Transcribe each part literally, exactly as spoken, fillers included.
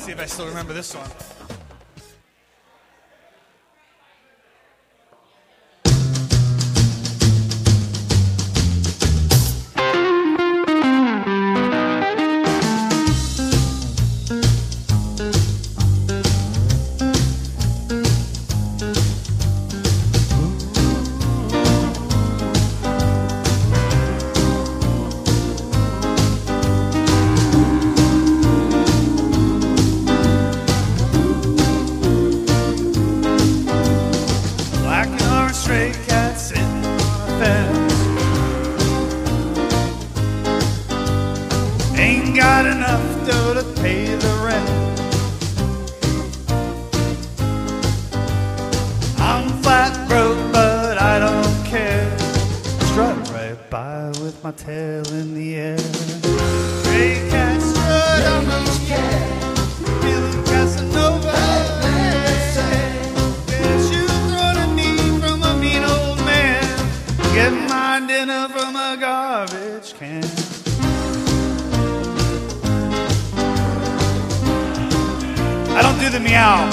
see if I still remember this one. Stray cat sitting on a fence, ain't got enough dough to pay the rent. I'm flat broke, but I don't care. Strut right by with my tail in the air. Stray cat strut on the cat, feeling Casanova. Get my dinner from a garbage can. I don't do the meow.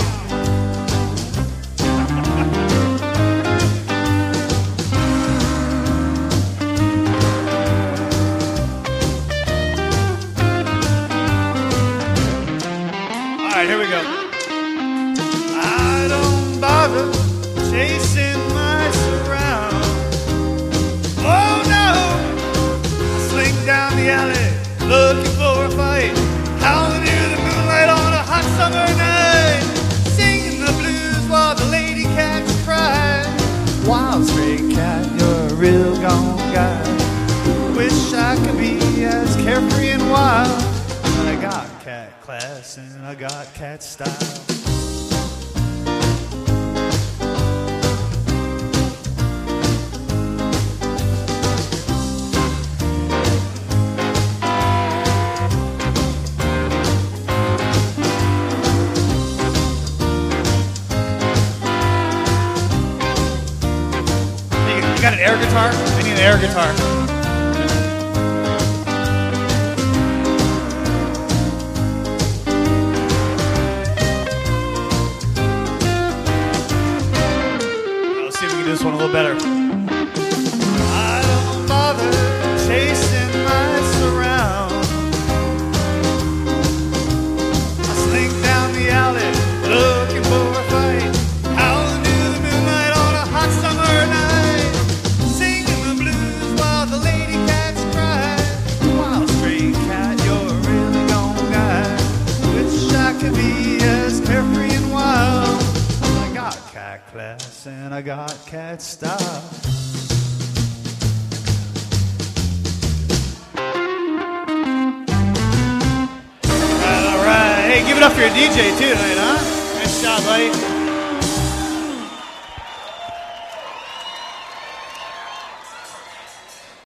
All right, here we go. I don't bother chasing my surround. Down the alley, looking for a fight, howling near the moonlight on a hot summer night, singing the blues while the lady cats cry. Wild stray cat, you're a real gone guy. Wish I could be as carefree and wild, but I got cat class and I got cat style. You got an air guitar? I need an air guitar. Let's see if we can do this one a little better. I don't bother chasing my surround. I slink down the alley looking for a fight, howling to the moonlight on a hot summer night. Could be as carefree and wild, but I got cat class and I got cat style. All right, hey, give it up for your D J too tonight, huh? Nice job, buddy.